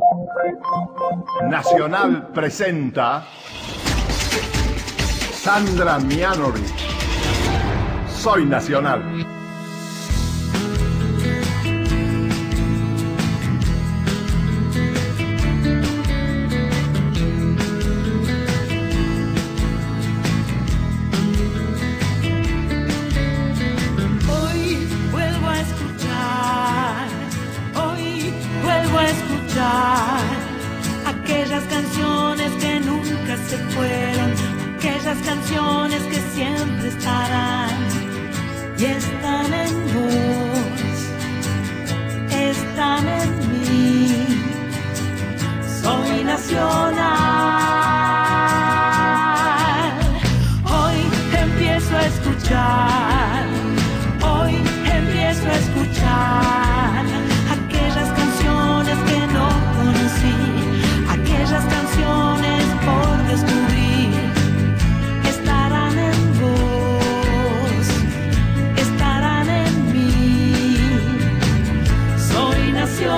Nacional presenta Sandra Mianovich. Soy Nacional. Aquellas canciones que nunca se fueron, aquellas canciones que siempre estarán y están en vos, están en mí. Soy nacional. Hoy empiezo a escuchar, hoy empiezo a escuchar aquellas canciones que no conocí, aquellas canciones por descubrir, estarán en vos, estarán en mí. Soy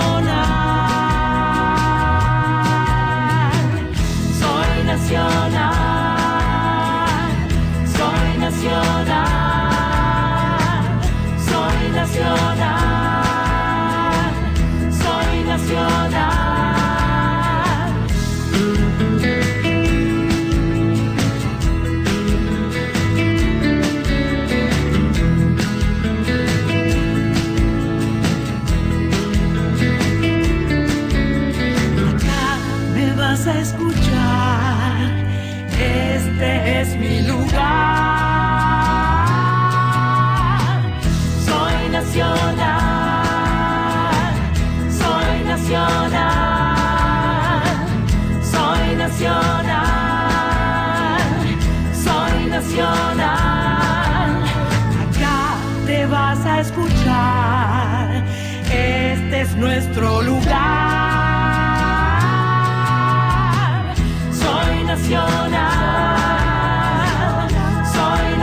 nacional, soy nacional, soy nacional, soy nacional, soy nacional. Vas a escuchar, este es mi lugar. Soy nacional, soy nacional, soy nacional, soy nacional. Acá te vas a escuchar, este es nuestro lugar. Nacional, soy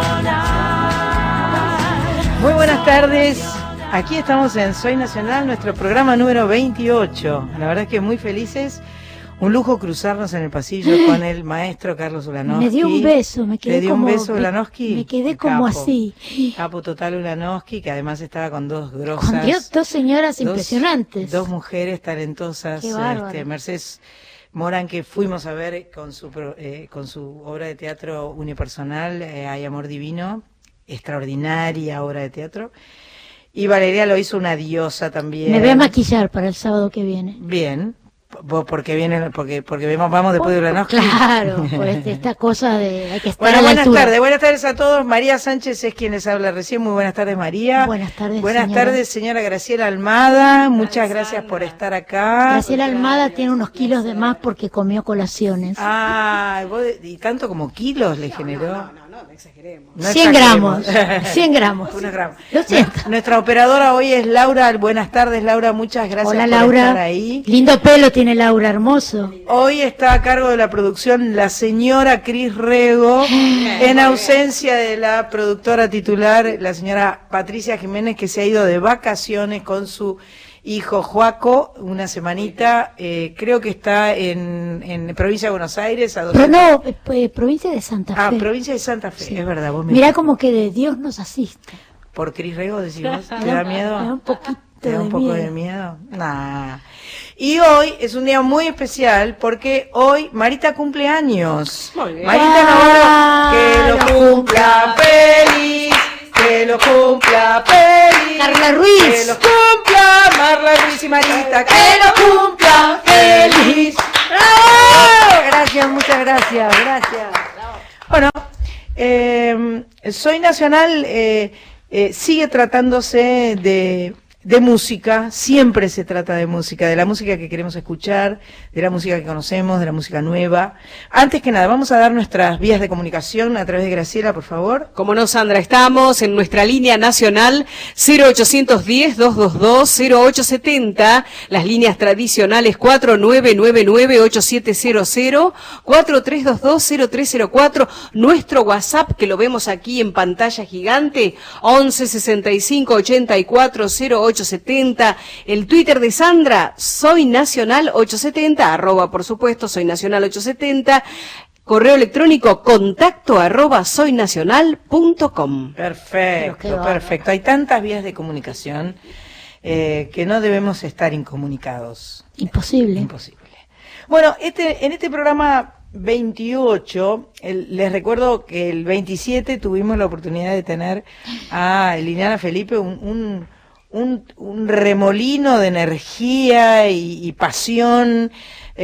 nacional. Muy buenas tardes, aquí estamos en Soy Nacional, nuestro programa número 28. La verdad es que muy felices, un lujo cruzarnos en el pasillo con el maestro Carlos Ulanowski. Me dio un beso, me quedé ¿Le dio como, un beso Ulanowski? Me quedé como Capo, así. Capo total Ulanowski, que además estaba con dos grosas. Con dos señoras impresionantes. Dos mujeres talentosas, Qué bárbaro. Mercedes Morán, que fuimos a ver con su obra de teatro unipersonal, Hay Amor Divino, extraordinaria obra de teatro. Y Valeria lo hizo una diosa también. Me voy a maquillar para el sábado que viene. Bien, porque vamos después de Ulanowski. Claro, por esta cosa de hay que estar Bueno, a la altura. buenas tardes a todos. María Sánchez es quien les habla recién. Muy buenas tardes, María. Buenas tardes, Buenas tardes, señora Graciela Almada. Muchas gracias por estar acá. Graciela Almada tiene unos kilos de más porque comió colaciones. Ah, ¿y tanto como kilos le generó? No exageremos. 100 gramos. 100 gramos. Unos gramos. Lo siento. Nuestra operadora hoy es Laura. Buenas tardes, Laura. Muchas gracias Hola, por Laura. estar ahí. Lindo pelo tiene Laura, hermoso. Hoy está a cargo de la producción la señora Cris Rego, en ausencia de la productora titular, la señora Patricia Jiménez, que se ha ido de vacaciones con su hijo Joaco, una semanita, creo que está en provincia de Buenos Aires. Provincia de Santa Fe. Ah, provincia de Santa Fe, sí. Es verdad. Vos mirá como que de Dios nos asiste. ¿Por Cris Rego decís vos? ¿Te da miedo? Me da un poquito ¿Te da un poco miedo. de miedo? Nah. Y hoy es un día muy especial porque hoy Marita cumple años. Muy bien. Marita Navarro, que lo cumpla feliz, que lo cumpla feliz. Carla Ruiz. Que lo cumpla Marla Ruiz y Marita, que lo cumpla feliz. ¡Bravo! Gracias, muchas gracias, gracias. Bueno, Soy Nacional sigue tratándose de música, siempre se trata de música, de la música que queremos escuchar, de la música que conocemos, de la música nueva. Antes que nada, vamos a dar nuestras vías de comunicación a través de Graciela, por favor. Como no, Sandra, estamos en nuestra línea nacional 0810-222-0870, las líneas tradicionales 4999-8700, 4322-0304, nuestro WhatsApp, que lo vemos aquí en pantalla gigante, 1165-840870. 870, el Twitter de Sandra, Soy Nacional 870, @ por supuesto, Soy Nacional 870, correo electrónico contacto@soynacional.com. Perfecto, Pero qué perfecto. Hay tantas vías de comunicación que no debemos estar incomunicados. Imposible. Imposible. Bueno, en este programa 28, les recuerdo que el 27 tuvimos la oportunidad de tener a Liliana Felipe, un remolino de energía y pasión,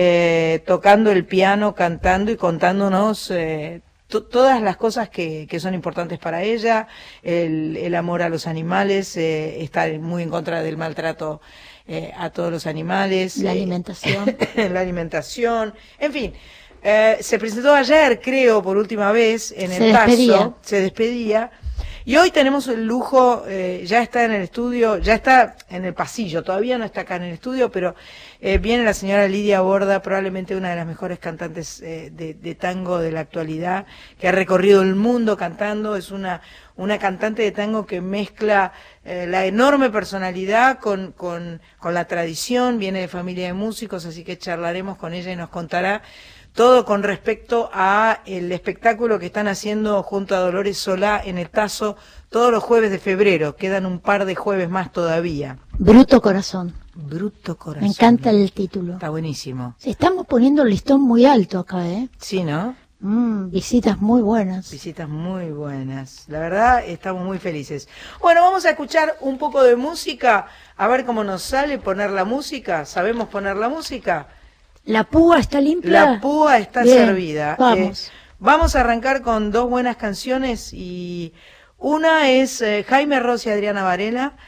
tocando el piano, cantando y contándonos todas las cosas que son importantes para ella, el amor a los animales, estar muy en contra del maltrato a todos los animales, La alimentación. la alimentación, en fin. Se presentó ayer, creo, por última vez en el Paso, se despedía, y hoy tenemos el lujo, ya está en el estudio, ya está en el pasillo, todavía no está acá en el estudio, pero viene la señora Lidia Borda, probablemente una de las mejores cantantes de tango de la actualidad, que ha recorrido el mundo cantando, es una cantante de tango que mezcla la enorme personalidad con la tradición, viene de familia de músicos, así que charlaremos con ella y nos contará todo con respecto a el espectáculo que están haciendo junto a Dolores Solá en el Tazo todos los jueves de febrero. Quedan un par de jueves más todavía. Bruto Corazón. Bruto Corazón. Me encanta el título. Está buenísimo. Estamos poniendo el listón muy alto acá, ¿eh? Sí, ¿no? Visitas muy buenas. Visitas muy buenas. La verdad, estamos muy felices. Bueno, vamos a escuchar un poco de música, a ver cómo nos sale poner la música. ¿Sabemos poner la música? ¿La púa está limpia? La púa está Bien, servida. Vamos. Vamos a arrancar con dos buenas canciones y una es Jaime Ross y Adriana Varela,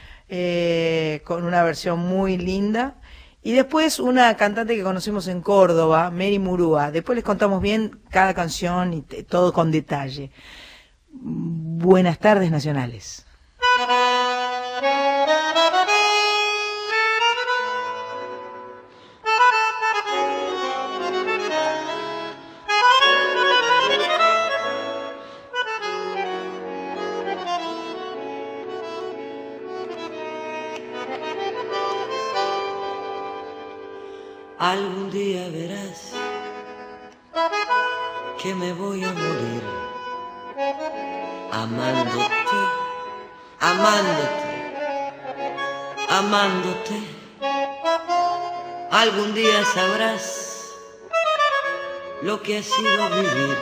con una versión muy linda. Y después una cantante que conocimos en Córdoba, Mary Murúa. Después les contamos bien cada canción y todo con detalle. Buenas tardes, nacionales. Algún día verás que me voy a morir amándote, amándote, amándote. Algún día sabrás lo que ha sido vivir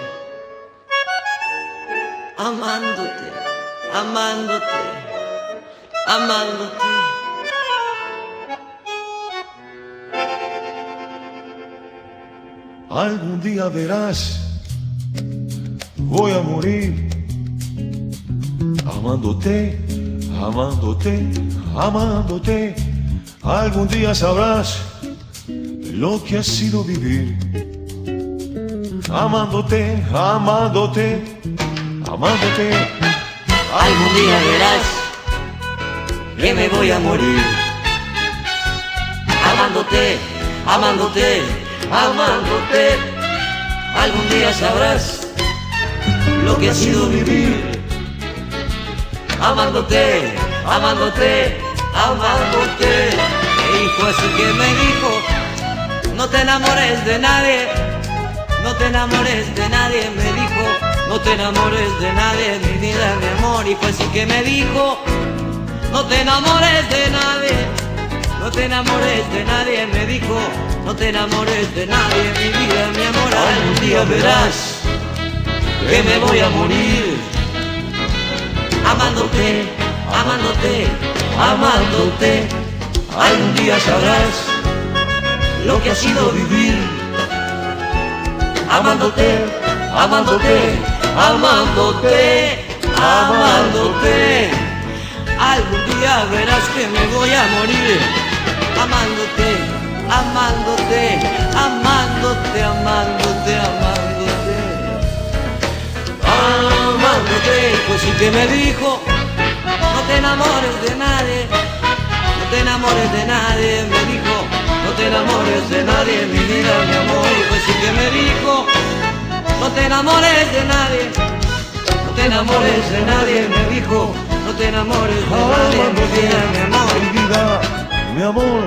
amándote, amándote, amándote. Algún día verás, voy a morir amándote, amándote, amándote. Algún día sabrás lo que ha sido vivir amándote, amándote, amándote. Algún día verás que me voy a morir amándote, amándote, amándote. Algún día sabrás lo que ha sido vivir amándote, amándote, amándote. Y fue así que me dijo, no te enamores de nadie, no te enamores de nadie. Me dijo, no te enamores de nadie, mi vida, mi amor. Y fue así que me dijo, no te enamores de nadie, no te enamores de nadie. Me dijo, no te enamores de nadie, mi vida, mi amor. Algún día verás que me voy a morir amándote, amándote, amándote. Algún día sabrás lo que ha sido vivir amándote, amándote, amándote, amándote. Algún día verás que me voy a morir amándote, amándote, amándote, amándote, amándote, amándote. Pues sí que me dijo, no te enamores de nadie, no te enamores de nadie. Me dijo, no te enamores de nadie, mi vida, mi amor. Y pues sí que me dijo, no te enamores de nadie, no te enamores de nadie. Me dijo, no te enamores de nadie, mi vida, mi amor. Mi vida, mi amor.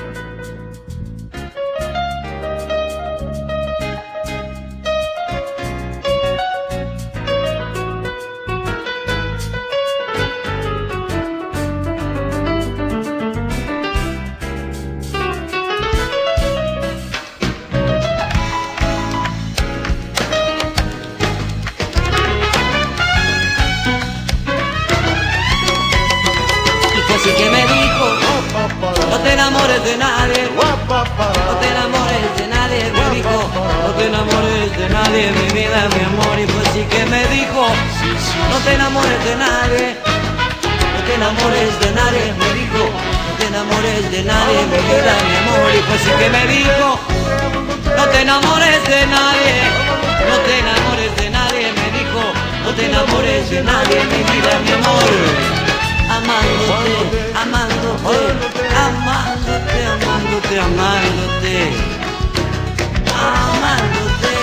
Así que me dijo, no te enamores de nadie, no te enamores de nadie, me dijo, no te enamores de nadie, mi vida, mi amor. Y pues sí que me dijo, no te enamores de nadie, no te enamores de nadie, me dijo, no te enamores de nadie, mi vida, mi amor. Y pues sí que me dijo, no te enamores de nadie, no te enamores de nadie, me dijo, no te enamores de nadie, mi vida, mi amor. Amándote, amándote, amándote, amándote, amándote, amándote,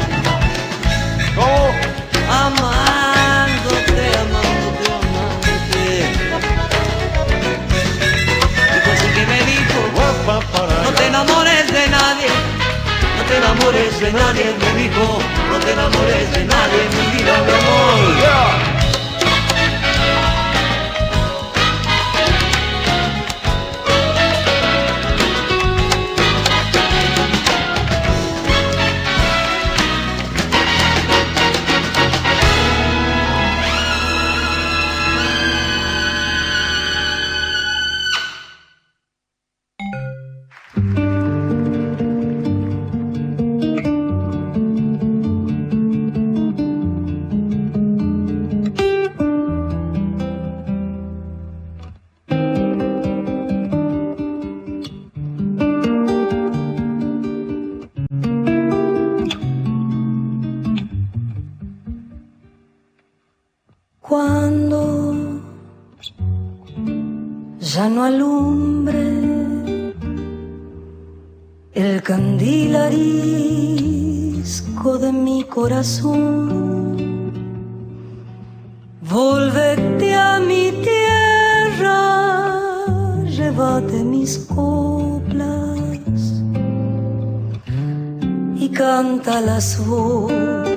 amándote, amándote, amándote. Y pues sí que me dijo, no te enamores de nadie, no te enamores de nadie, me dijo, no te enamores de nadie, mi vida, mi amor. Cuando ya no alumbre el candil arisco de mi corazón, volvete a mi tierra, llévate mis coplas y cántalas vos.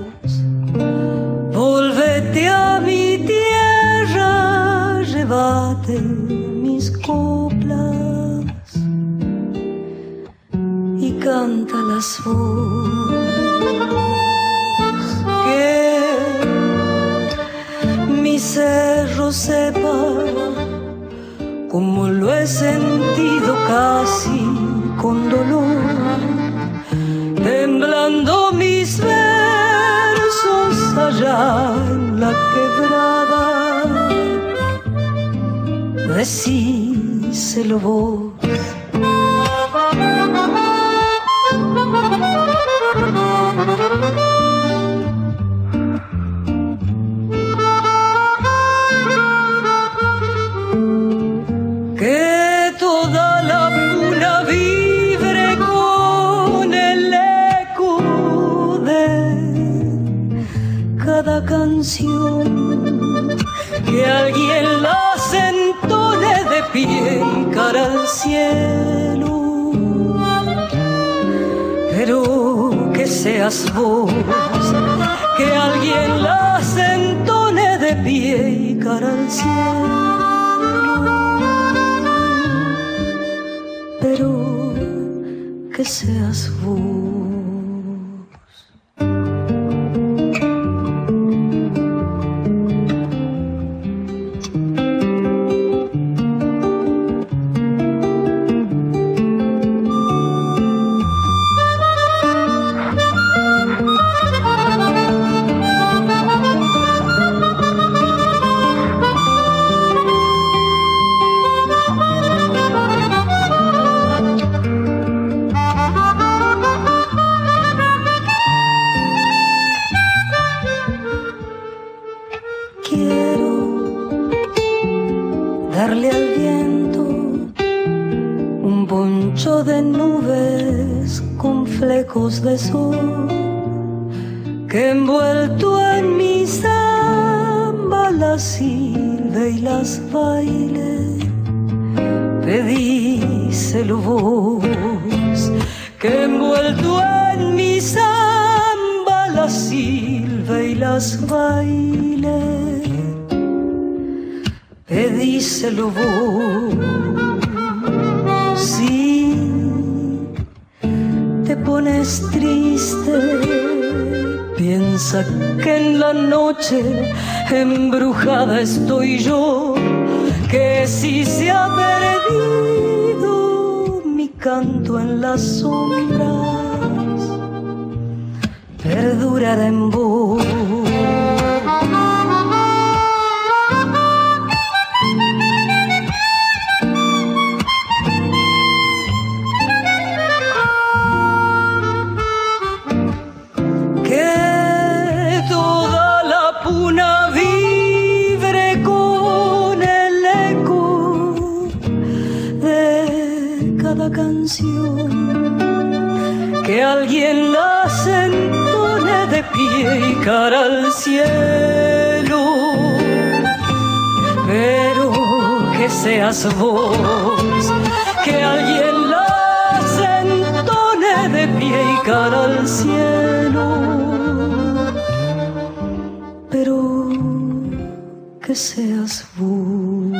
Volvete a mi tierra, llévate mis coplas y cántalas vos. Que mi cerro sepa como lo he sentido casi con dolor, temblando mis versos allá en la quebrada. Decíselo vos. Que toda la puna vibre con el eco de cada canción, que alguien las entone de pie y cara al cielo, pero que seas vos, que alguien las entone de pie y cara al cielo, pero que seas vos. Darle al viento un poncho de nubes con flecos de sol, que envuelto en mi samba las hilve y las baile. Pedíselo vos, que envuelto en mi samba las silbe y las baile. Pedíselo vos, si te pones triste, piensa que en la noche embrujada estoy yo, que si se ha perdido mi canto en las sombras, perdurará en vos. Que toda la puna vibre con el eco de cada canción, que alguien la entone de pie y cara al cielo, pero que seas vos, que alguien la entone de pie y cara al cielo, pero que seas vos.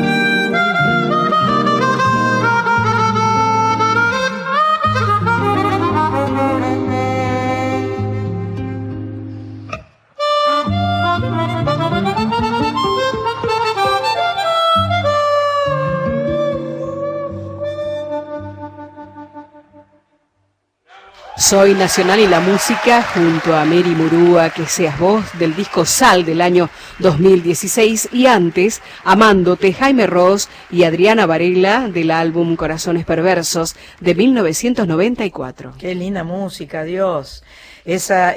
Soy Nacional y la música junto a Mary Murúa, que seas vos, del disco Sal del año 2016, y antes Amándote, Jaime Ross y Adriana Varela, del álbum Corazones Perversos de 1994. Qué linda música, Dios. Esa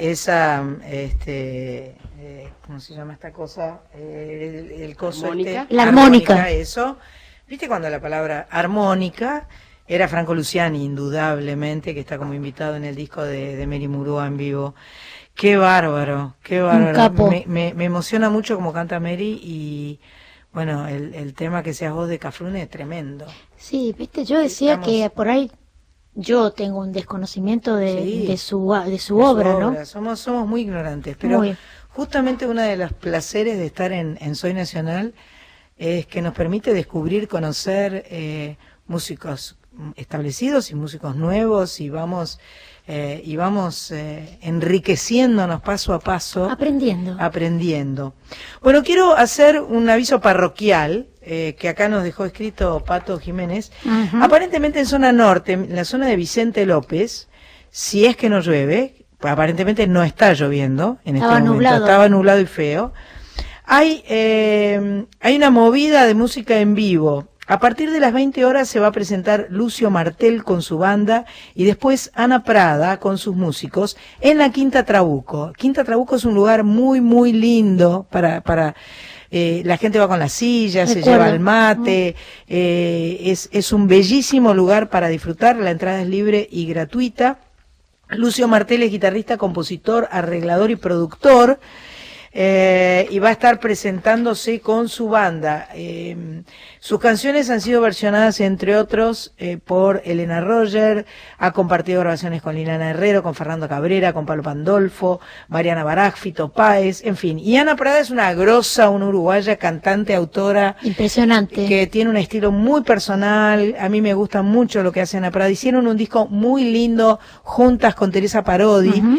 ¿cómo se llama esta cosa? El coso Armónica. La armónica. Eso. ¿Viste cuando la palabra armónica? Era Franco Luciani, indudablemente, que está como invitado en el disco de Mary Murúa en vivo. Qué bárbaro, qué bárbaro. Un capo. Me emociona mucho como canta Mary y, bueno, el tema que seas vos de Cafrune es tremendo. Sí, viste, yo decía Estamos- que por ahí yo tengo un desconocimiento Sí. de su obra, ¿no? Somos muy ignorantes, pero Muy. justamente uno de los placeres de estar en Soy Nacional es que nos permite descubrir, conocer músicos establecidos y músicos nuevos, y vamos enriqueciéndonos paso a paso, aprendiendo. Bueno, quiero hacer un aviso parroquial que acá nos dejó escrito Pato Jiménez. Ajá. Aparentemente en zona norte, en la zona de Vicente López, si es que no llueve, aparentemente no está lloviendo en este Estaba momento, nublado. estaba nublado y feo. Hay una movida de música en vivo. A partir de las 20 horas se va a presentar Lucio Martel con su banda y después Ana Prada con sus músicos en la Quinta Trabuco. Quinta Trabuco es un lugar muy, muy lindo para la gente va con las sillas, se Recuerdo. lleva el mate, es un bellísimo lugar para disfrutar, la entrada es libre y gratuita. Lucio Martel es guitarrista, compositor, arreglador y productor. Y va a estar presentándose con su banda. Sus canciones han sido versionadas, entre otros, por Elena Roger, ha compartido grabaciones con Liliana Herrero, con Fernando Cabrera, con Pablo Pandolfo, Mariana Baraj, Fito Páez, en fin. Y Ana Prada es una grosa, una uruguaya, cantante, autora. Impresionante. Que tiene un estilo muy personal. A mí me gusta mucho lo que hace Ana Prada. Hicieron un disco muy lindo juntas con Teresa Parodi, Ujú.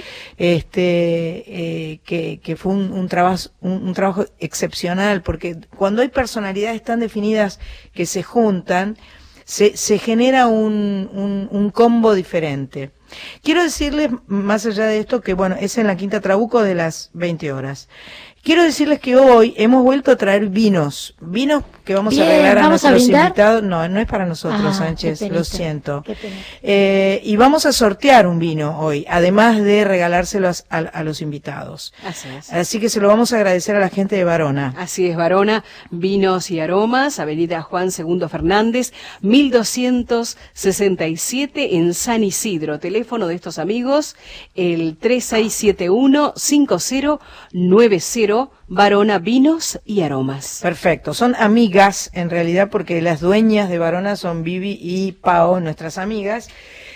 que fue un trabajo excepcional, porque cuando hay personalidades tan definidas que se juntan, se genera un combo diferente. Quiero decirles, más allá de esto, que bueno, es en la Quinta Trabuco de las 20 horas. Quiero decirles que hoy hemos vuelto a traer vinos que vamos Bien, a regalar a ¿vamos a nuestros brindar? invitados. No es para nosotros, Ah, Sánchez, qué penita, lo siento. qué pena. Y vamos a sortear un vino hoy, además de regalárselos a los invitados. Así es. Así que se lo vamos a agradecer a la gente de Varona. Así es, Varona, Vinos y Aromas, Avenida Juan II Fernández, 1267 en San Isidro. Teléfono teléfono de estos amigos, el 3671-5090, Varona Vinos y Aromas. Perfecto, son amigas en realidad porque las dueñas de Varona son Vivi y Pao, nuestras amigas.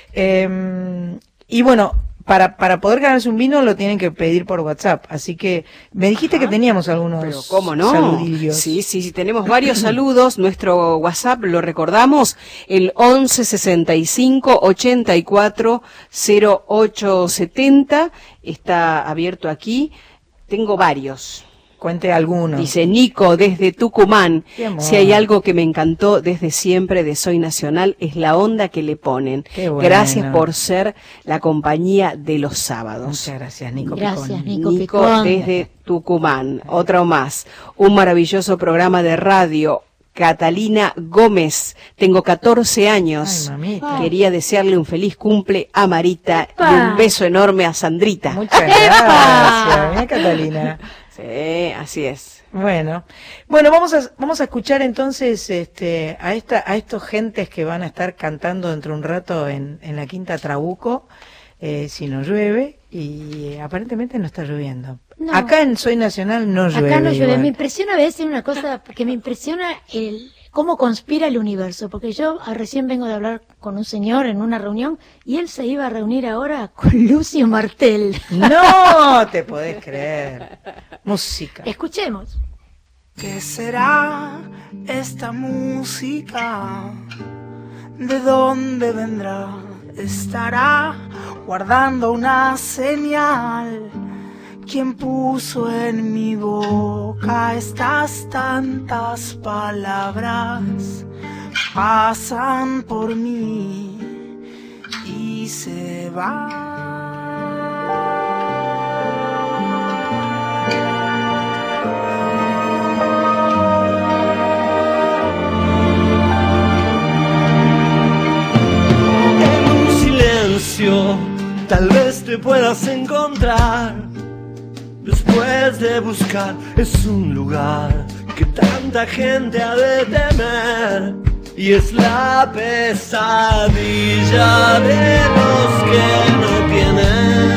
Y bueno, para poder ganarse un vino lo tienen que pedir por WhatsApp, así que me dijiste que teníamos algunos Pero ¿cómo no? saludillos. Sí, tenemos varios saludos. Nuestro WhatsApp, lo recordamos, el 1165-840870, está abierto aquí. Tengo varios. Cuente algunos. Dice Nico desde Tucumán, Qué amor. si hay algo que me encantó desde siempre de Soy Nacional es la onda que le ponen. Qué bueno. Gracias por ser la compañía de los sábados. Muchas gracias, Nico Gracias, Picón. Nico Nico Picón. desde Tucumán. Otro más. Un maravilloso programa de radio. Catalina Gómez. Tengo 14 años. Ay, mamita. Quería desearle un feliz cumple a Marita y ¡Epa! un beso enorme a Sandrita. Muchas gracias, mira, Catalina. Sí, así es. Bueno, vamos a escuchar entonces a estos gentes que van a estar cantando dentro de un rato en la Quinta Trabuco, si no llueve, y aparentemente no está lloviendo. No. Acá en Soy Nacional no llueve. Acá no llueve. igual. Me impresiona a veces una cosa, que me impresiona cómo conspira el universo, porque yo recién vengo de hablar con un señor en una reunión y él se iba a reunir ahora con Lucio Martel. No te podés creer. Música. Escuchemos. ¿Qué será esta música? ¿De dónde vendrá? ¿Estará guardando una señal? ¿Quién puso en mi boca estas tantas palabras? Pasan por mí y se van. Tal vez te puedas encontrar. Después de buscar, es un lugar que tanta gente ha de temer. Y es la pesadilla de los que no tienen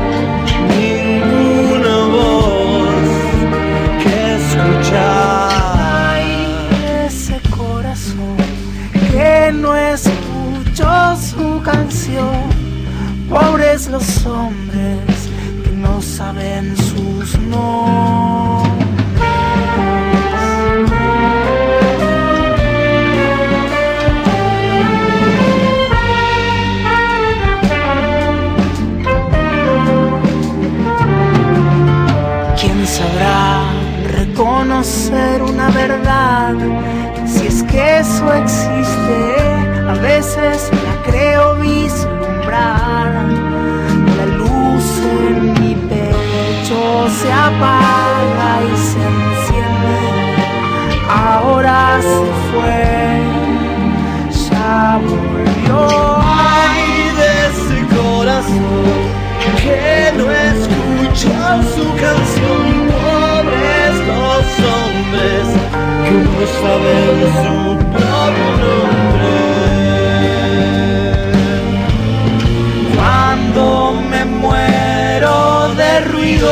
ninguna voz que escuchar. Ay, ese corazón que no escuchó su canción. Pobres los hombres que no saben sus nombres. ¿Quién sabrá reconocer una verdad? Si es que eso existe, a veces la creo vislumbrar. La luz en mi pecho se apaga y se enciende. Ahora se fue, ya volvió. Ay, de ese corazón que no escuchó su canción. Pobres los hombres que no saben su propio nombre. Cuando me muero de ruido,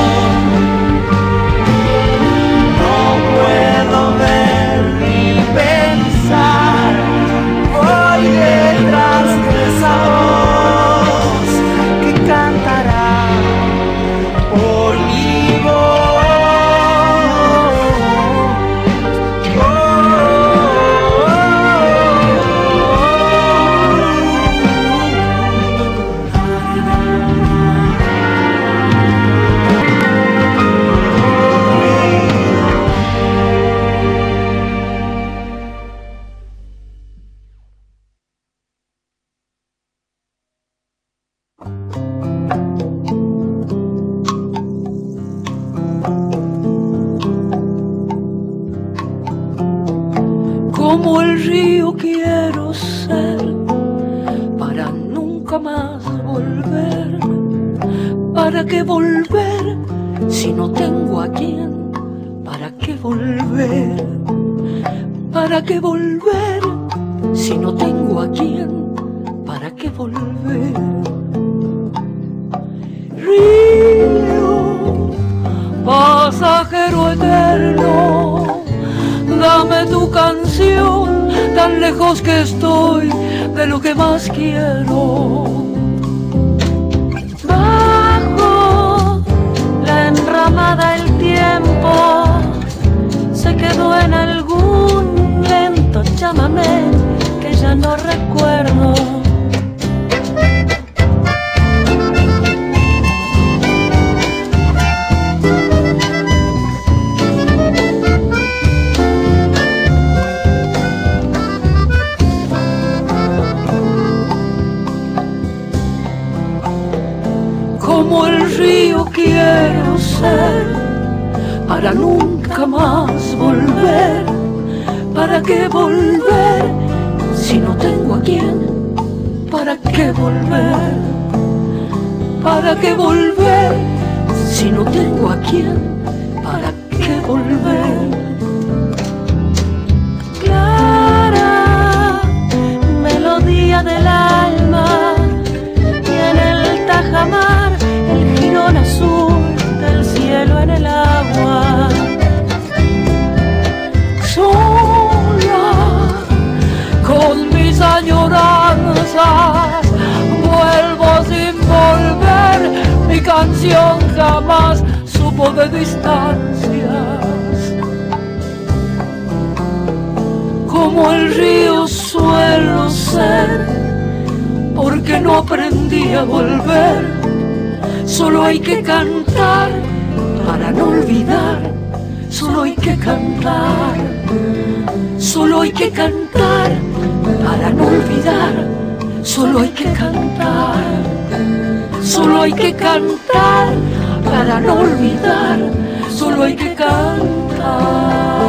no puedo ver ni pensar. Voy detrás de esa voz que cantará por mi voz. Como el río quiero ser para nunca más volver. ¿Para qué volver si no tengo a quién? ¿Para qué volver? ¿Para qué volver si no tengo a quién? ¿Para qué volver. Río, pasajero eterno, dame tu canción, tan lejos que estoy de lo que más quiero. Bajo la enramada el tiempo se quedó en algún lento chamamé que ya no recuerdo. Como el río quiero ser, para nunca más volver. ¿Para qué volver si no tengo a quién? ¿Para qué volver? ¿Para qué volver si no tengo a quién? ¿Para qué volver? Clara melodía del alma, y en el tajamar el jirón azul del cielo en el agua. Sola con mis añoranzas vuelvo sin volver, mi canción jamás supo de distancias. Como el río suelo ser, porque no aprendí a volver. Solo hay que cantar para no olvidar. Solo hay que cantar. Solo hay que cantar para no olvidar. Solo hay que cantar. Solo hay que cantar para no olvidar. Solo hay que cantar.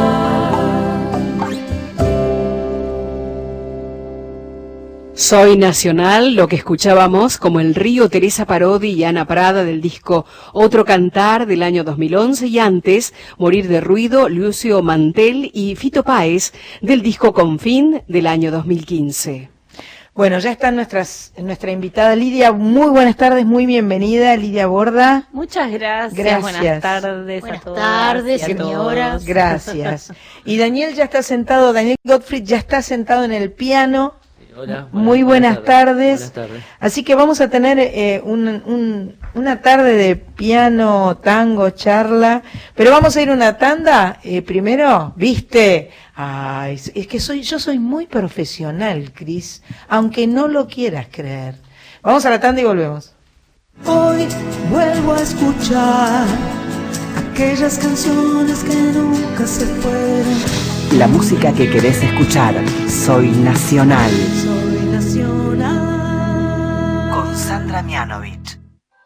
Soy Nacional, lo que escuchábamos como El Río, Teresa Parodi y Ana Prada del disco Otro Cantar del año 2011, y antes Morir de Ruido, Lucio Mantel y Fito Páez del disco Confín del año 2015. Bueno, ya está nuestra invitada Lidia. Muy buenas tardes, muy bienvenida, Lidia Borda. Muchas gracias. Gracias. Buenas tardes Buenas a todas. tardes, y a señoras. todos. Gracias. Y Daniel ya está sentado, Daniel Gottfried ya está sentado en el piano. Hola, Muy buenas tardes. Buenas tardes. Así que vamos a tener una tarde de piano, tango, charla, pero vamos a ir una tanda primero, ¿viste? Ay, es que yo soy muy profesional, Cris, aunque no lo quieras creer. Vamos a la tanda y volvemos. Hoy vuelvo a escuchar aquellas canciones que nunca se fueron. La música que querés escuchar. Soy Nacional. Soy Nacional. Con Sandra Mianovich.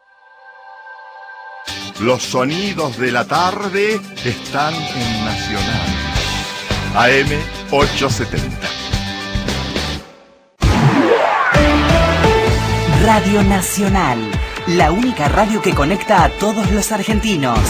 Los sonidos de la tarde están en Nacional. AM 870. Radio Nacional. La única radio que conecta a todos los argentinos.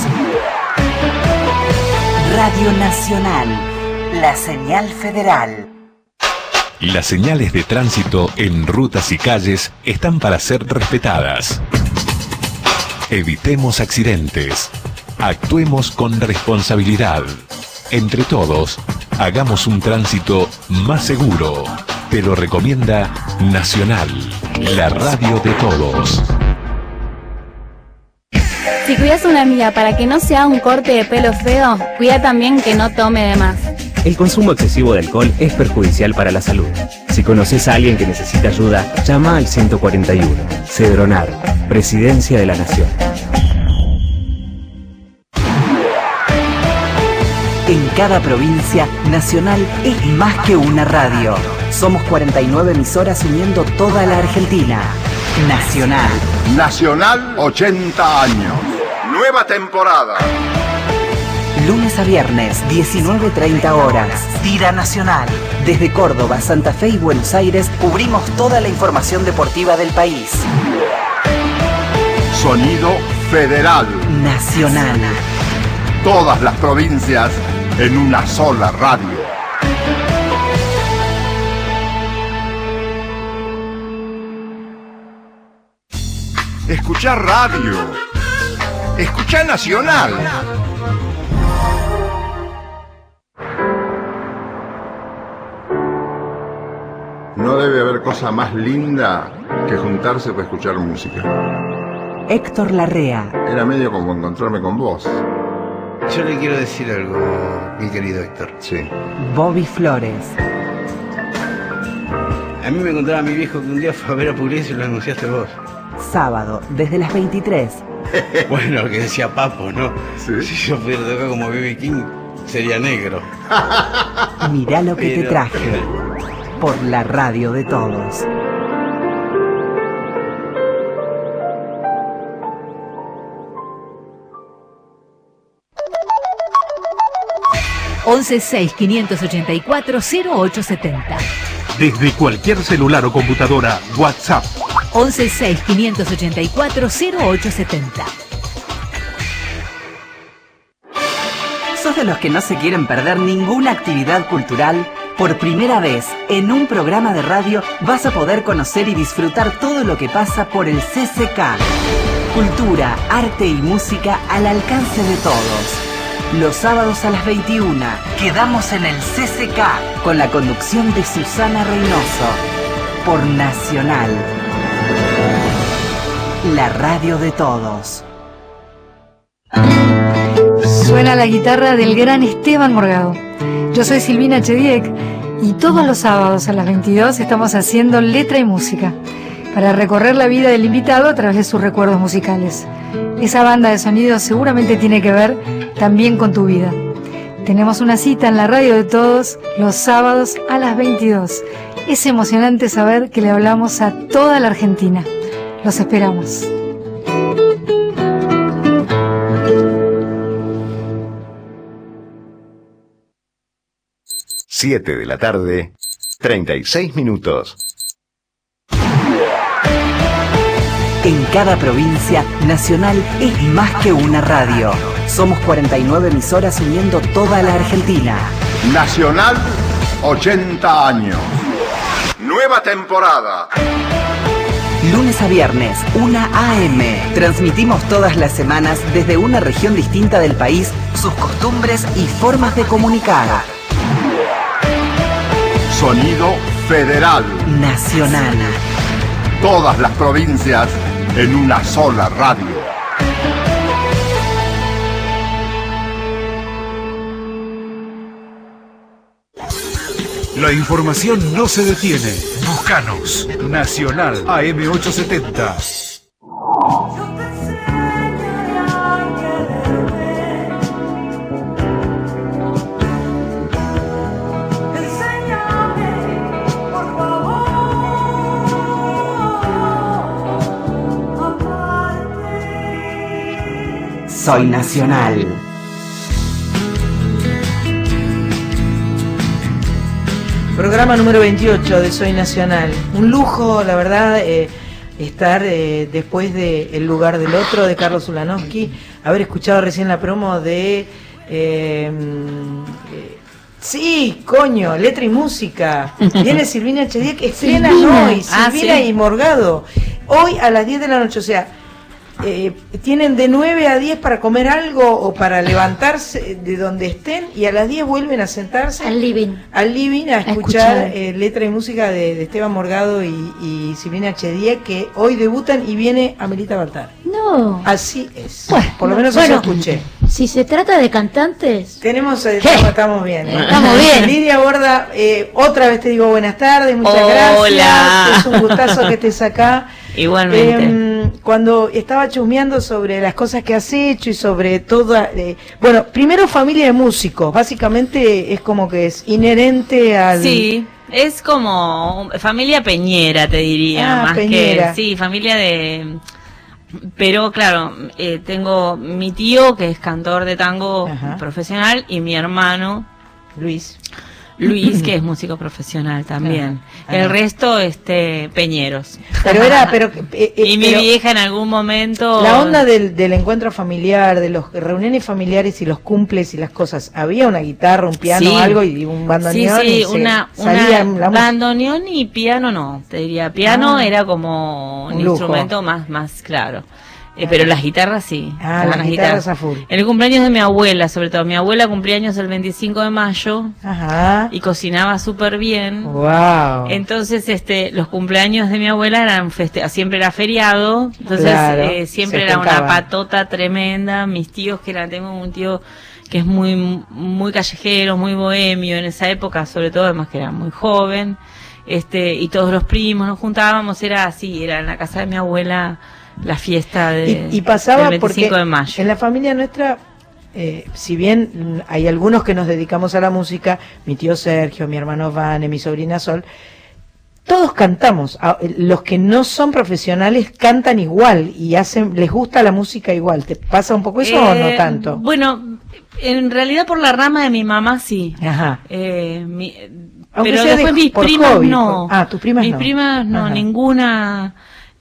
Radio Nacional. La señal federal. Las señales de tránsito en rutas y calles están para ser respetadas. Evitemos accidentes. Actuemos con responsabilidad. Entre todos, hagamos un tránsito más seguro. Te lo recomienda Nacional, la radio de todos. Si cuidas a una amiga para que no sea un corte de pelo feo, cuida también que no tome de más. El consumo excesivo de alcohol es perjudicial para la salud. Si conoces a alguien que necesita ayuda, llama al 141. Cedronar, Presidencia de la Nación. En cada provincia, Nacional es más que una radio. Somos 49 emisoras uniendo toda la Argentina. Nacional. Nacional 80 años. Nueva temporada. Lunes a viernes, 19:30 horas. Tira Nacional. Desde Córdoba, Santa Fe y Buenos Aires cubrimos toda la información deportiva del país. Sonido federal. Nacional. Todas las provincias en una sola radio. Escuchá radio. Escuchá Nacional. No debe haber cosa más linda que juntarse para escuchar música. Héctor Larrea. Era medio como encontrarme con vos. Yo le quiero decir algo, mi querido Héctor. Sí. Bobby Flores. A mí me contaba mi viejo que un día fue a ver a Pugliese y lo anunciaste vos. Sábado, desde las 23. Bueno, que decía Papo, ¿no? ¿Sí? Si yo pudiera tocar como B.B. King, sería negro. Mirá lo que te traje. Por la radio de todos. (1165840870). Desde cualquier celular o computadora, WhatsApp. 1165840870. ¿Sos de los que no se quieren perder ninguna actividad cultural? Por primera vez, en un programa de radio, vas a poder conocer y disfrutar todo lo que pasa por el CCK. Cultura, arte y música al alcance de todos. Los sábados a las 21, quedamos en el CCK, con la conducción de Susana Reynoso, por Nacional, la radio de todos. Suena la guitarra del gran Esteban Morgado. Yo soy Silvina Chediek y todos los sábados a las 22 estamos haciendo letra y música para recorrer la vida del invitado a través de sus recuerdos musicales. Esa banda de sonido seguramente tiene que ver también con tu vida. Tenemos una cita en la radio de todos los sábados a las 22. Es emocionante saber que le hablamos a toda la Argentina. Los esperamos. Siete de la tarde, 36 minutos. En cada provincia, Nacional es más que una radio. Somos 49 emisoras uniendo toda la Argentina. Nacional, 80 años. Nueva temporada. Lunes a viernes, 1 a.m. Transmitimos todas las semanas desde una región distinta del país, sus costumbres y formas de comunicar. Sonido federal. Nacional. Todas las provincias en una sola radio. La información no se detiene. Búscanos. Nacional AM870. Soy Nacional. Programa número 28 de Soy Nacional. Un lujo, la verdad, estar después de El lugar del otro, de Carlos Ulanowski, haber escuchado recién la promo de... sí, coño, letra y música. Viene Silvina Chediek, estrenan hoy, Silvina sí. y Morgado. Hoy a las 10 de la noche, o sea... tienen de 9 a 10 para comer algo o para levantarse de donde estén y a las 10 vuelven a sentarse al living a escuchar letra y música de Esteban Morgado y Silvina Chediek, que hoy debutan y viene Amelita Bartar. No. Así es. Bueno, por lo menos eso escuché. Si se trata de cantantes, tenemos estamos bien. Estamos bien. Lidia Borda, otra vez te digo buenas tardes, muchas gracias. Hola. Es un gustazo que estés acá. Igualmente. Cuando estaba chusmeando sobre las cosas que has hecho y sobre toda... bueno, primero familia de músicos, básicamente es como que es inherente al... Sí, es como familia peñera, te diría, más peñera. que... Sí, familia de... Pero claro, tengo mi tío que es cantor de tango profesional y mi hermano... Luis. Luis, que es músico profesional también. El resto, peñeros. Y mi vieja en algún momento... La onda del encuentro familiar, de las reuniones familiares y los cumples y las cosas, ¿había una guitarra, un piano, algo y un bandoneón? Sí, una bandoneón y piano no, te diría. Piano era como un instrumento más claro. Pero las guitarras sí. Las guitarras a full. El cumpleaños de mi abuela, sobre todo. Mi abuela cumpleaños el 25 de mayo. Y cocinaba súper bien. Wow. Entonces, los cumpleaños de mi abuela eran siempre era feriado. Entonces, siempre era una patota tremenda. Mis tíos, tengo un tío que es muy callejero, muy bohemio en esa época, sobre todo, además que era muy joven. Y todos los primos nos juntábamos, era en la casa de mi abuela. La fiesta y pasaba del 25 de mayo. En la familia nuestra, si bien hay algunos que nos dedicamos a la música, mi tío Sergio, mi hermano Vane, mi sobrina Sol, todos cantamos. Los que no son profesionales cantan igual y les gusta la música igual. ¿Te pasa un poco eso o no tanto? Bueno, en realidad por la rama de mi mamá sí. Ajá. Pero después mis primas hobby, no. Tus primas mis primas no, ninguna.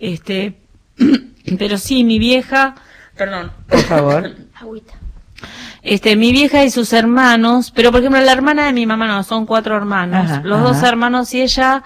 Pero sí, mi vieja, perdón. Por favor. Agüita. Mi vieja y sus hermanos, pero por ejemplo la hermana de mi mamá no, son 4 hermanos. Los 2 hermanos y ella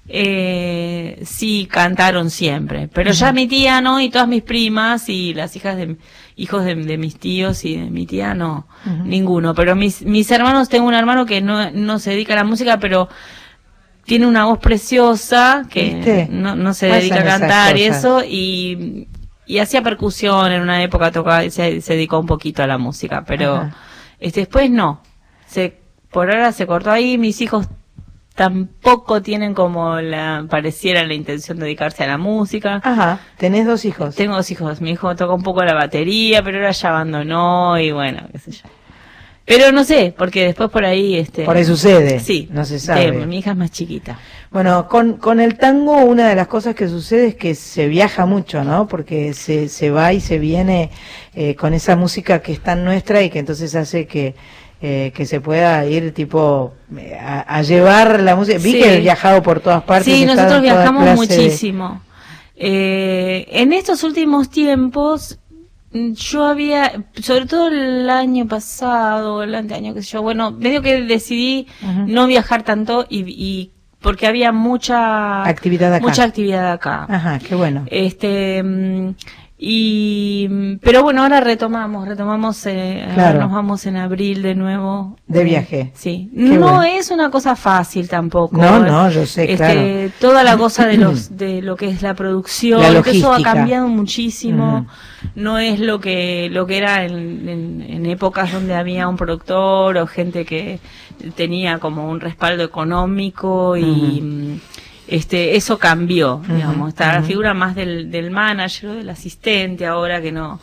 sí cantaron siempre, pero ya mi tía no, y todas mis primas y las hijos de mis tíos y de mi tía no, ninguno. Pero mis hermanos, tengo un hermano que no se dedica a la música, pero tiene una voz preciosa que no se dedica a cantar y eso, y hacía percusión en una época, tocaba y se dedicó un poquito a la música, pero después no, por ahora se cortó ahí. Mis hijos tampoco tienen como pareciera la intención de dedicarse a la música. Ajá, ¿tenés 2 hijos? Tengo 2 hijos, mi hijo toca un poco la batería, pero ahora ya abandonó y bueno, qué sé yo. Pero no sé, porque después por ahí... por ahí sucede. Sí. No se sabe. Mi hija es más chiquita. Bueno, con el tango una de las cosas que sucede es que se viaja mucho, ¿no? Porque se va y se viene con esa música que es tan nuestra y que entonces hace que se pueda ir a llevar la música. Vi que he viajado por todas partes. Sí, nosotros viajamos muchísimo. En estos últimos tiempos... Yo había, sobre todo el año pasado, el anteaño, qué sé yo, bueno, medio que decidí no viajar tanto y porque había mucha actividad acá. Ajá, qué bueno. Pero bueno, ahora retomamos, ahora nos vamos en abril de nuevo. De viaje. Sí. No es una cosa fácil tampoco. No, yo sé, claro. Toda la cosa de lo que es la producción, eso ha cambiado muchísimo. No es lo que era en épocas donde había un productor o gente que tenía como un respaldo económico y eso cambió, digamos. Está la figura más del manager o del asistente ahora que no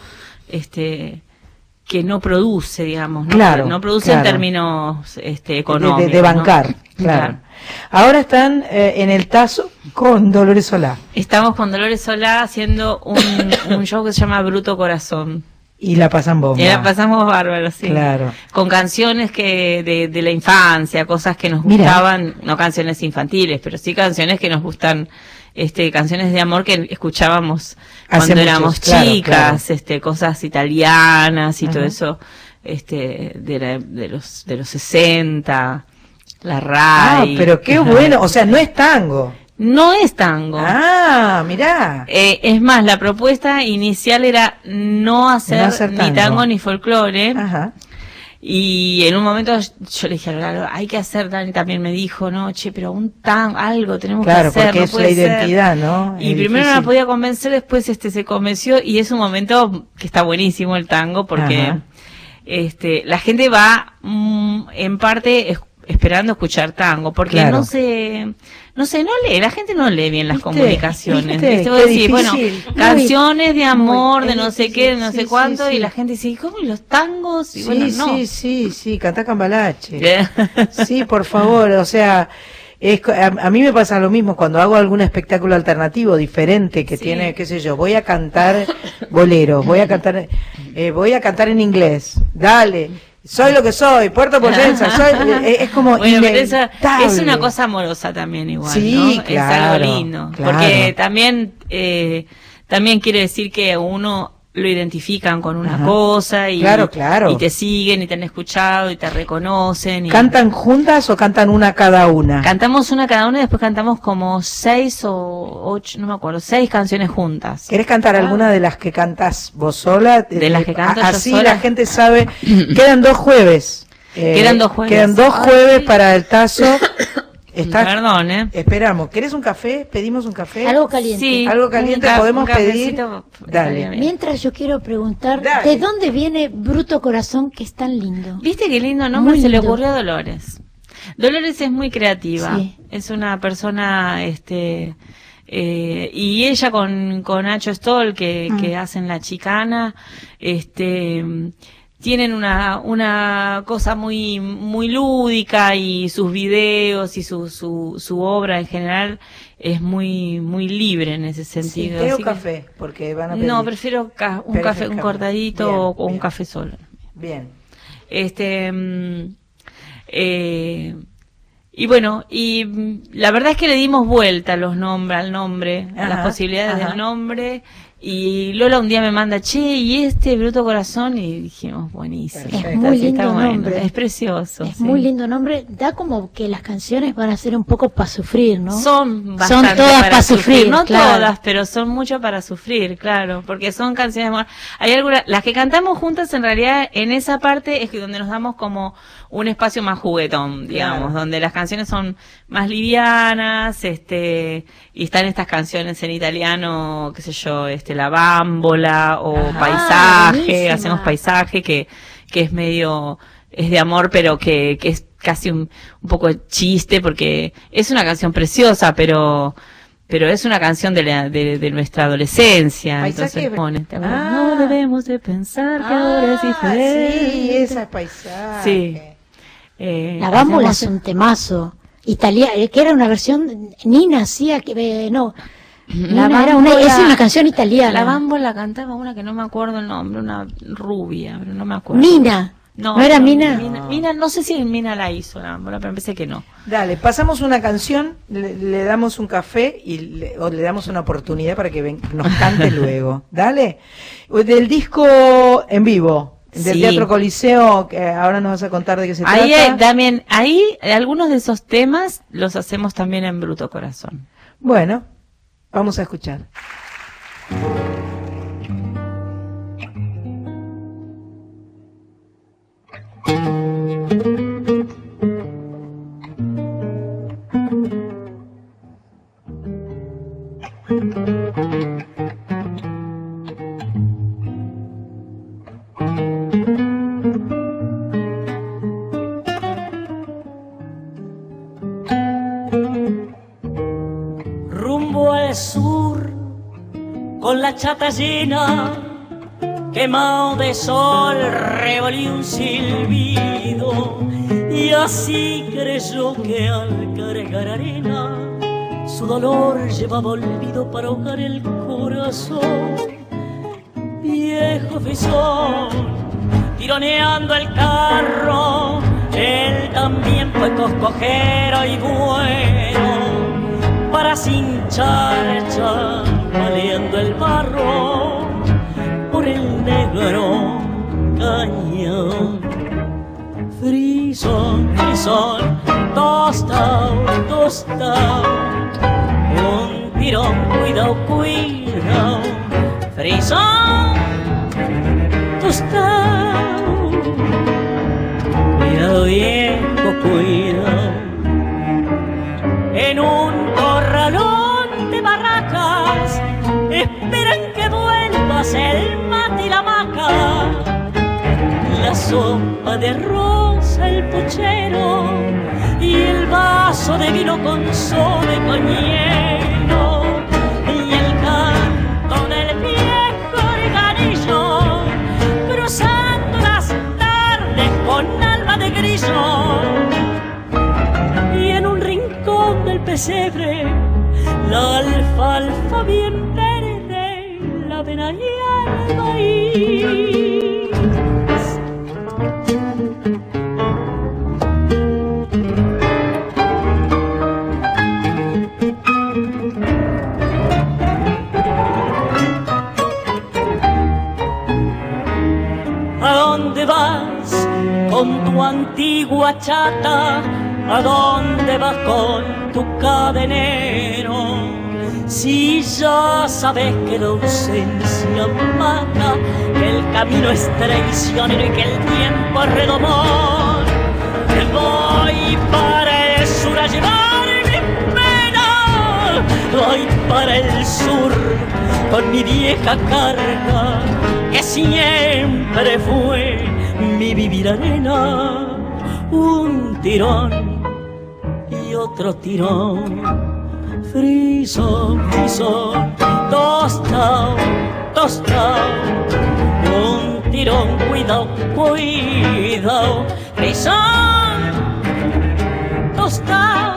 produce, digamos, no produce en términos económicos, de bancar, claro. Ahora están en el Tazo con Dolores Solá. Estamos con Dolores Solá haciendo un show que se llama Bruto Corazón. Y la pasan bomba. Y la pasamos bárbaro, sí. Claro. Con canciones de la infancia, cosas que nos gustaban, no canciones infantiles, pero sí canciones que nos gustan, canciones de amor que escuchábamos cuando éramos chicas, claro. Cosas italianas y todo eso, de los 60, la RAI. Pero qué bueno, o sea, no es tango. No es tango. Ah, mirá. Es más, la propuesta inicial era no hacer ni tango ni folclore. Ajá. Y en un momento yo le dije, claro, hay que hacer, Dani también me dijo, no, pero un tango, algo tenemos que hacer. Claro, porque es la identidad, ¿no? Y primero no la podía convencer, después se convenció, y es un momento que está buenísimo el tango, porque la gente va en parte esperando escuchar tango, porque no lee, la gente no lee bien las comunicaciones. Vos decís, bueno, canciones de amor, de no sé qué, de no sé cuánto, y la gente dice, ¿cómo? ¿Y los tangos? Y bueno, no. Sí, cantá Cambalache. Sí, por favor, o sea, a mí me pasa lo mismo cuando hago algún espectáculo alternativo diferente que tiene, qué sé yo, voy a cantar boleros, voy a cantar en inglés, dale. soy lo que soy, Puerto Poyensa, es como bueno, pero eso inevitable. es una cosa amorosa también igual, sí, ¿no? claro, es algo lindo, claro. porque también quiere decir que uno lo identifican con una cosa y, claro. y te siguen y te han escuchado y te reconocen. ¿Cantan juntas o cantan una cada una? Cantamos una cada una y después cantamos como 6 o 8, no me acuerdo, 6 canciones juntas. ¿Querés cantar alguna de las que cantás vos sola? De las que canto yo así sola. La gente sabe. Quedan 2 jueves. Quedan 2 jueves. Quedan 2 jueves para el Tazo. Perdón, Esperamos. ¿Querés un café? ¿Pedimos un café? Algo caliente. Sí, algo caliente podemos pedir. Dale. Mientras yo quiero preguntar, ¿de dónde viene Bruto Corazón, que es tan lindo? ¿Viste qué lindo nombre Muy se le lindo. ocurrió a Dolores? Dolores es muy creativa. Sí. Es una persona, y ella con Nacho Stoll, que hacen La Chicana, tienen una cosa muy lúdica, y sus videos y su obra en general es muy libre en ese sentido. Sí, ¿té o Así café? Porque van a pedir. No, prefiero un café, un cortadito. Bien, o bien. un café solo. Bien. Y bueno, y la verdad es que le dimos vuelta al nombre, a las posibilidades del nombre. Y Lola un día me manda, che, ¿y Bruto Corazón? Y dijimos, buenísimo. Es muy lindo nombre. Es precioso. Es muy lindo nombre. Da como que las canciones van a ser un poco para sufrir, ¿no? Son bastante todas para sufrir. No claro. todas, pero son mucho para sufrir, claro. Porque son canciones de amor. Hay algunas, las que cantamos juntas en realidad en esa parte es que donde nos damos como un espacio más juguetón, digamos, donde las canciones son más livianas, y están estas canciones en italiano, qué sé yo, La Bámbola o Paisaje, buenísima. hacemos Paisaje, que es medio, es de amor, pero que es casi un poco de chiste, porque es una canción preciosa, pero es una canción de nuestra adolescencia. Paisaje. Entonces no debemos de pensar que ahora es diferente. Sí, esa es Paisaje. Sí. La Bámbola es un temazo. Italiano, que era una versión, Nina hacía que, no. Es una canción italiana. La Bámbola cantaba una que no me acuerdo el nombre, una rubia, pero no me acuerdo. Mina. ¿No era Mina? Mina, no sé si Mina la hizo la Bámbola, pero pensé que no. Dale, pasamos una canción, le damos un café o le damos una oportunidad para que nos cante luego. Dale. Del disco en vivo. Del Teatro Coliseo, que ahora nos vas a contar de qué se trata. También, ahí algunos de esos temas los hacemos también en Bruto Corazón. Bueno, vamos a escuchar. Rumbo al sur, con la chata llena, quemado de sol, revolvió un silbido, y así creyó que al cargar arena, su dolor llevaba olvido para ahogar el corazón. Viejo frisón, tironeando el carro, él también fue coscojero y bueno, para sin charcha, maleando el barro por el negro cañón. Frisón, frisón, tostao, tostao, un tirón, cuidado, cuidado. Frisón, tostao, cuidado, viejo, cuidado. En un corralón de barracas esperan que vuelvas el mate y la maca, la sopa de rosa, el puchero y el vaso de vino con soda y coñero, y el canto del viejo organillo cruzando las tardes con alma de grillo. Y en un rincón del pesebre la alfalfa bien verde, la avena y el maíz. dónde vas con tu antigua chata? ¿A dónde vas con tu cadenero? Si ya sabes que la ausencia mata, que el camino es traicionero y que el tiempo es redomón, voy para el sur a llevar mi pena, voy para el sur con mi vieja carga, que siempre fue mi vivir arena. Un tirón y otro tirón, frisón, frisón, tostao, tostao. Un tirón, cuidado, cuidado, frisón, tostao.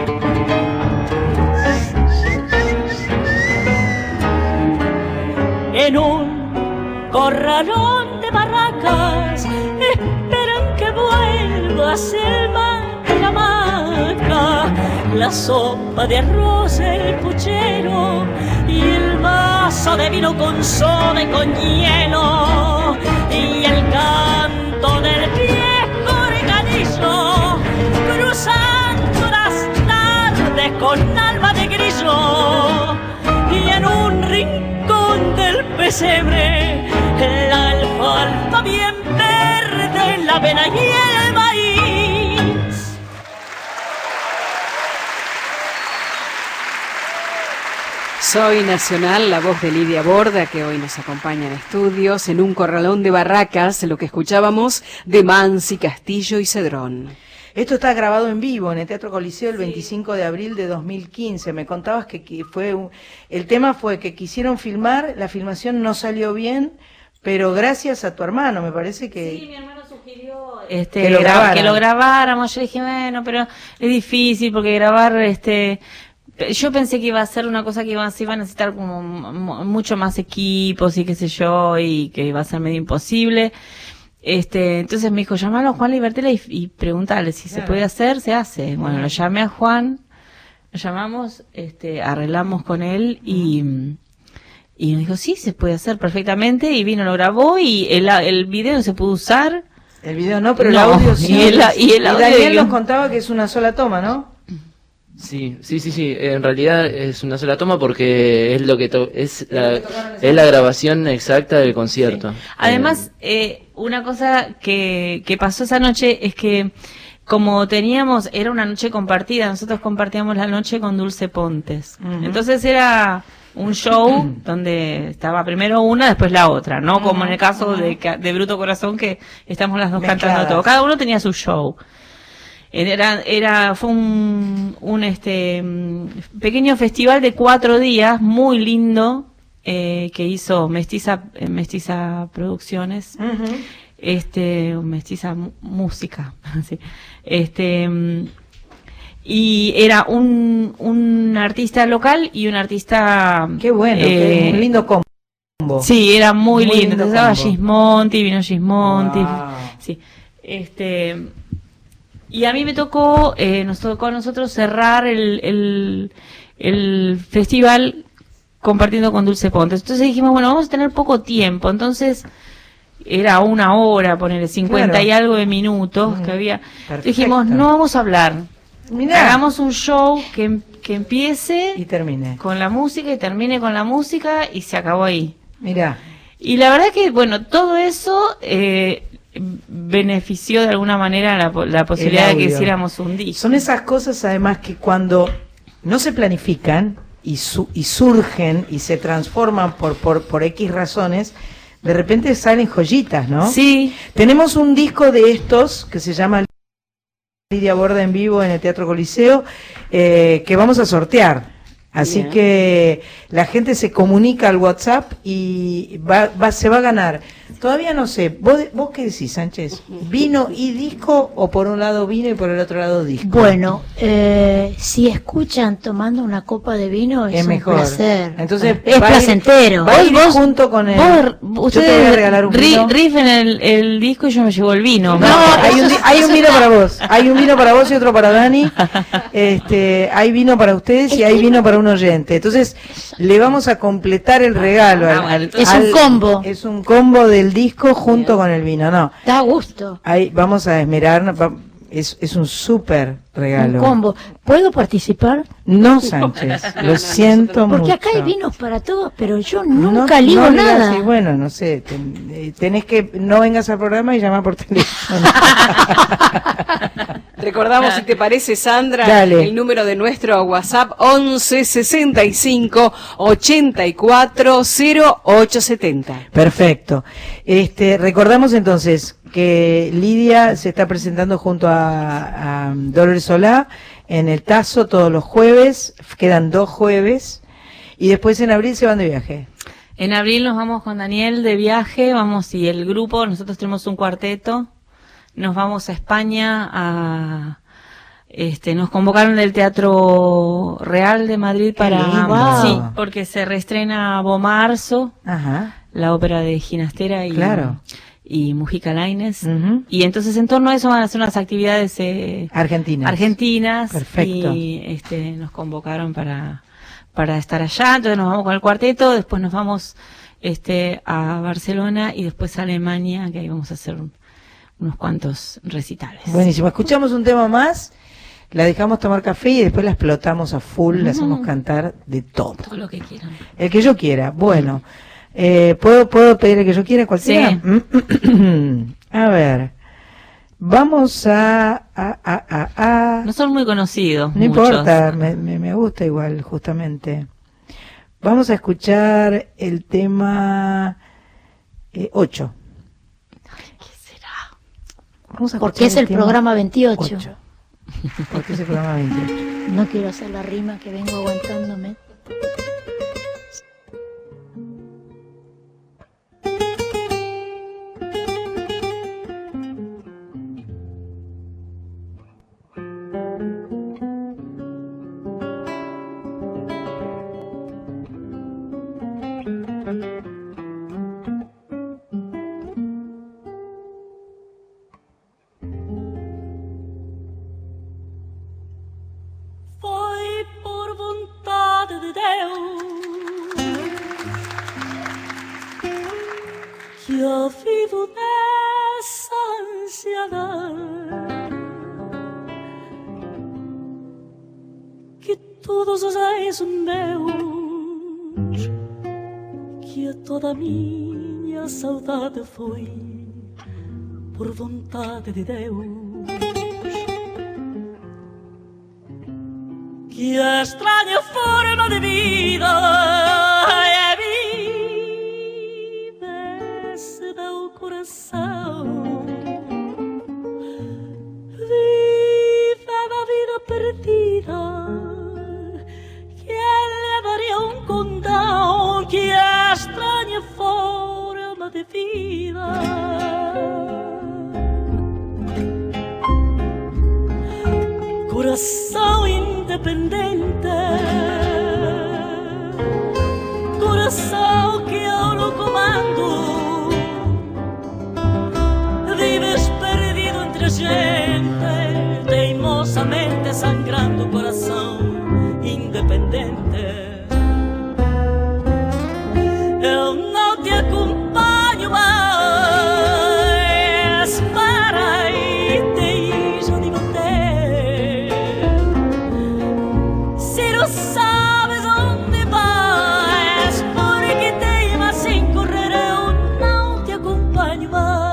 En un corralón de barracas esperan que vuelvas el man de la hamaca, la sopa de arroz, el puchero y el vaso de vino con soda y con hielo, y el canto del viejo regadillo cruzando las tardes con alma de grillo, y en un rincón del pesebre la alfalfa bien verde, la avena y el maíz. Soy Nacional, la voz de Lidia Borda, que hoy nos acompaña en estudios, en un corralón de barracas, lo que escuchábamos de Mansi, Castillo y Cedrón. Esto está grabado en vivo en el Teatro Coliseo el 25 de abril de 2015. Me contabas que fue el tema fue que quisieron filmar, la filmación no salió bien, pero gracias a tu hermano, me parece que... Sí, mi hermano sugirió que lo grabáramos. Yo dije, bueno, pero es difícil porque grabar... Yo pensé que iba a ser una cosa que se iba a necesitar como mucho más equipos y qué sé yo, y que iba a ser medio imposible. Entonces me dijo, llamalo a Juan Libertela y preguntale si se puede hacer, se hace. Bueno, lo llamé a Juan, lo llamamos, arreglamos con él y me dijo, sí, se puede hacer perfectamente, y vino, lo grabó, y el video se pudo usar. El video no, pero el audio sí. Y el audio Daniel nos contaba que es una sola toma, ¿no? Sí. En realidad es una sola toma porque es lo que es la grabación exacta del concierto. Sí. Además, una cosa que pasó esa noche es que como era una noche compartida, nosotros compartíamos la noche con Dulce Pontes. Entonces era un show donde estaba primero una, después la otra, no como en el caso de Bruto Corazón, que estamos las dos cantando todo. Cada uno tenía su show. Fue un pequeño festival de 4 días, muy lindo, que hizo Mestiza Producciones, Mestiza Música, sí. Y era un artista local y un artista... Qué bueno, un lindo combo. Sí, era muy lindo. Entonces estaba Gismonti, vino Gismonti, sí. Y a mí nos tocó a nosotros cerrar el festival compartiendo con Dulce Pontes. Entonces dijimos, bueno, vamos a tener poco tiempo. Entonces era 1 hora, ponerle 50 y algo de minutos que había. Dijimos, no vamos a hablar. Mirá. Hagamos un show que empiece y termine con la música y termine con la música, y se acabó ahí. Mirá. Y la verdad que, bueno, todo eso... benefició de alguna manera la posibilidad de que hiciéramos un disco. Son esas cosas además que cuando no se planifican y surgen y se transforman por X razones, de repente salen joyitas, ¿no? Sí. Tenemos un disco de estos que se llama Lidia Borda en vivo en el Teatro Coliseo, que vamos a sortear. Así Bien. Que la gente se comunica al WhatsApp y se va a ganar. Todavía no sé, ¿vos qué decís, Sánchez? ¿Vino y disco, o por un lado vino y por el otro lado disco? Bueno, si escuchan tomando una copa de vino es mejor. Un placer. Entonces, es placentero. Vos junto con el... Yo te voy a regalar un vino. Riffen el disco y yo me llevo el vino. No, hay un vino para vos. Hay un vino para vos y otro para Dani. Hay vino para ustedes y hay vino para un oyente. Entonces, le vamos a completar el regalo. Es un combo. Es un combo del disco junto con el vino, no. Da gusto. Ahí vamos a esmerarnos, es un súper regalo. Un combo. ¿Puedo participar? No, Sánchez, lo siento mucho. Porque acá hay vinos para todos, pero yo nunca ligo no nada. Así, bueno, no sé, tenés que, no vengas al programa y llamar por teléfono. Recordamos, si te parece, Sandra, Dale. el número de nuestro WhatsApp 11 65 84 0870. Perfecto. Recordamos entonces que Lidia se está presentando junto a Dolores Solá en el Tazo todos los jueves, quedan 2 jueves, y después en abril se van de viaje. En abril nos vamos con Daniel de viaje, y el grupo, nosotros tenemos un cuarteto, nos vamos a España nos convocaron del Teatro Real de Madrid para, sí, porque se reestrena Bomarzo, la ópera de Ginastera y Mujica Lainez, y entonces en torno a eso van a hacer unas actividades argentinas. Perfecto. Y nos convocaron para estar allá, entonces nos vamos con el cuarteto, después nos vamos a Barcelona y después a Alemania, que ahí vamos a hacer unos cuantos recitales. Buenísimo, escuchamos un tema más, la dejamos tomar café y después la explotamos a full, la hacemos cantar de todo. Todo lo que quieran. El que yo quiera, bueno. ¿Puedo pedir el que yo quiera, cualquiera? Sí. A ver, vamos no son muy conocidos. No muchos. Importa, me gusta igual, justamente. Vamos a escuchar el tema 8. ¿Qué será? Porque es el programa 28. 8. Porque es el programa 28. No quiero hacer la rima que vengo aguantándome. Eu vivo nessa ansiedade que todos os eis meus, que a toda a minha saudade foi por vontade de Deus, que a estranha forma de vida coração viva da vida perdida que lhe daria condão, que é estranha forma de vida coração independente, coração que eu não comando. Vives perdido entre gente, teimosamente sangrando coração independente. Eu não te acompanho mais, para e deixa de bater. Se não sabes onde vais, porque teimas em correr, eu não te acompanho mais.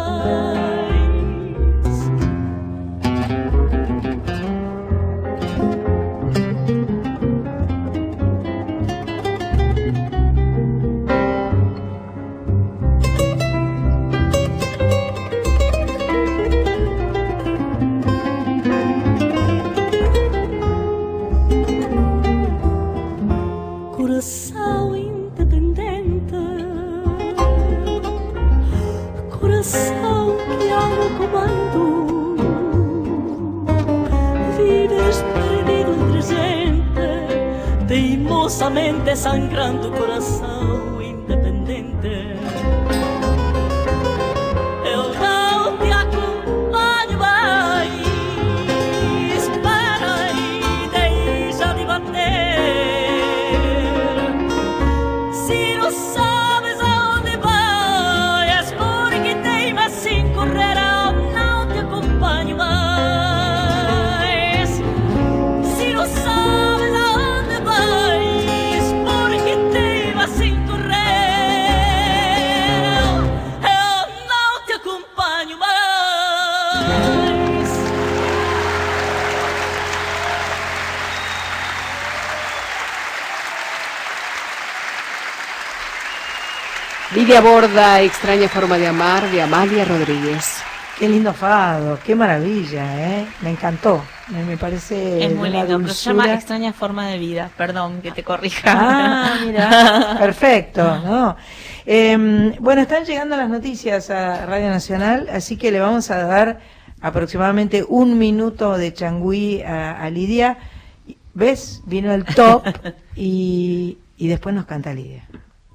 Coração independente, coração que ao comando, vives perdido entre gente, teimosamente sangrando coração independente. Eu não te acompanho mais, para e deixa de bater. Se não sabes aonde vais, porque Lidia Borda, Extraña forma de amar, de Amalia Rodríguez. Qué lindo fado, qué maravilla, ¿eh? Me encantó, me parece Es muy una lindo, pero se llama dulzura. Extraña forma de vida, perdón que te corrija. Ah, mira, perfecto, ¿no? Bueno, están llegando las noticias a Radio Nacional, así que le vamos a dar aproximadamente 1 minuto de changüí a Lidia. ¿Ves? Vino el top y después nos canta Lidia.